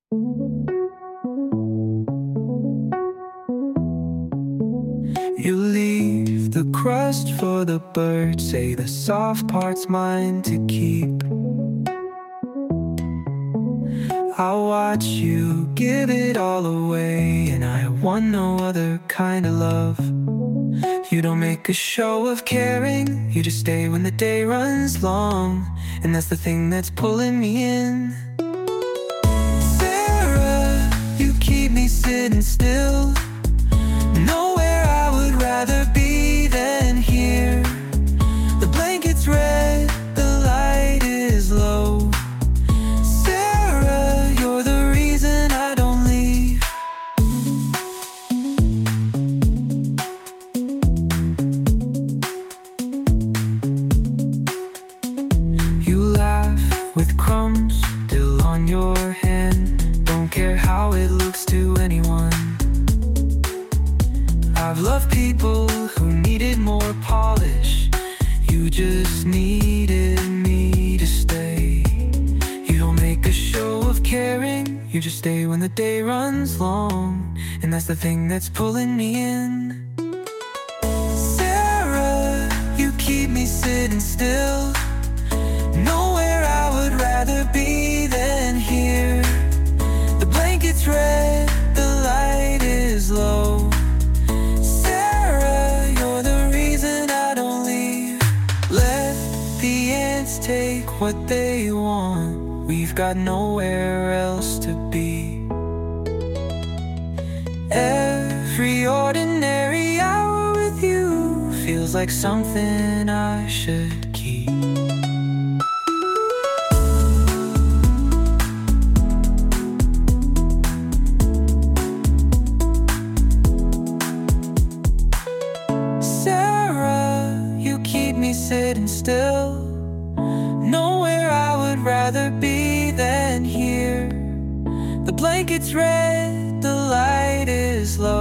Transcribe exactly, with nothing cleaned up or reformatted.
You leave the crust for the birds, say the soft part's mine to keep. I'll watch you give it all away, and I want no other kind of love. You don't make a show of caring, you just stay when the day runs long, and that's the thing that's pulling me in. Sarah, you keep me sitting still. Nowhere I would rather be than here. The blanket's red, the light is low. Sarah, you're the reason I don't leave. You laugh with crumbs still on your hand. Don't care how it looks to anyone. I've loved people who needed more polish. You just needed me to stay. You don't make a show of caring, you just stay when the day runs long, and that's the thing that's pulling me in. Sarah, you keep me sitting still. Nowhere I would rather be than here. The blanket's red, the light is low. Take what they want, we've got nowhere else to be. Every ordinary hour with you feels like something I should keep. Sarah, you keep me sitting still. Nowhere I would rather be than here. The blanket's red, the light is low.